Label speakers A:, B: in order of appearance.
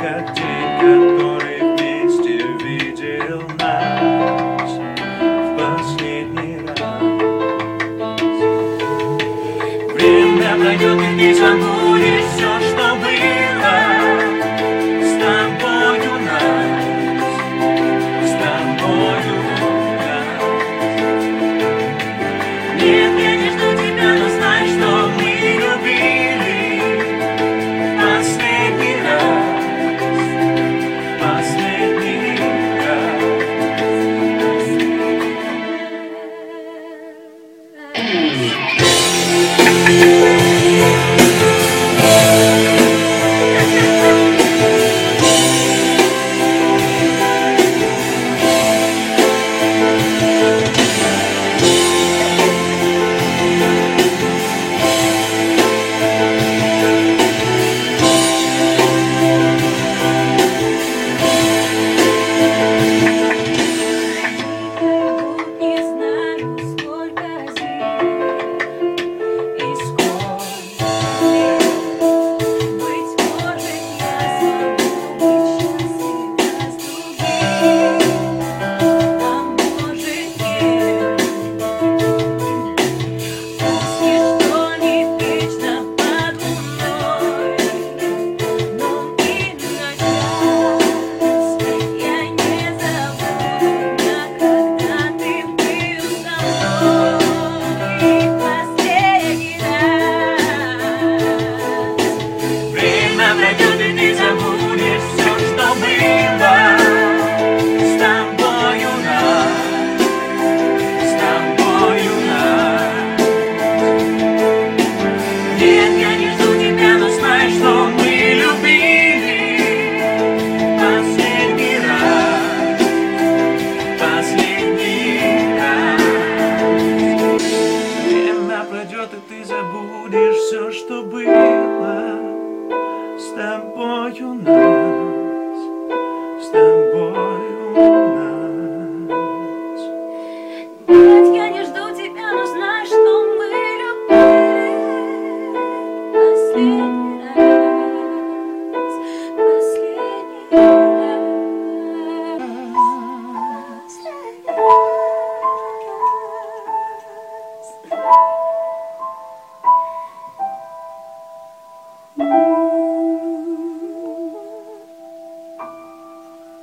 A: как день, который вместе видел нас в последний раз. Время пройдет, и ты забудешь все, что было с тобою нас, с тобою нас. Нет, я не жду тебя, но знай, что мы любили последний раз, последний раз. И ты забудешь все, что было с тобою нас, с тобою нас.
B: Нет, я не жду тебя, но знай, что мы любили последний раз, последний раз. Последний раз.